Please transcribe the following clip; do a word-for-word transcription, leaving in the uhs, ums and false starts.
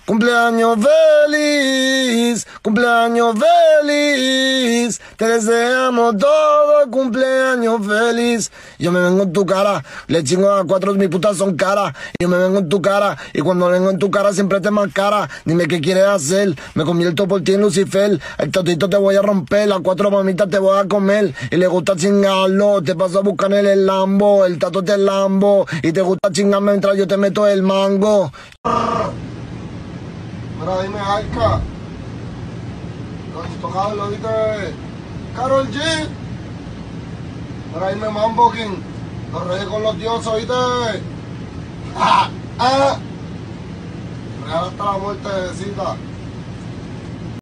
Cumpleaños feliz, cumpleaños feliz, te deseamos todo, cumpleaños feliz. Yo me vengo en tu cara, le chingo a cuatro, mis putas son caras. Yo me vengo en tu cara, y cuando vengo en tu cara siempre te más cara. Dime qué quieres hacer, me convierto por ti en Lucifer. El totito te voy a romper, las cuatro mamitas te voy a comer. Y le gusta chingarlo, te paso a buscar en el Lambo, el tato te lambo. Y te gusta chingarme mientras yo te meto el mango. Mira, dime, Arca. Esto Carlos, ¿viste? Karol G. Mira, dime, Mambo King. Los reyes con los dioses, ¿viste? ¡Ah! ¡Ah! Real hasta la muertecita.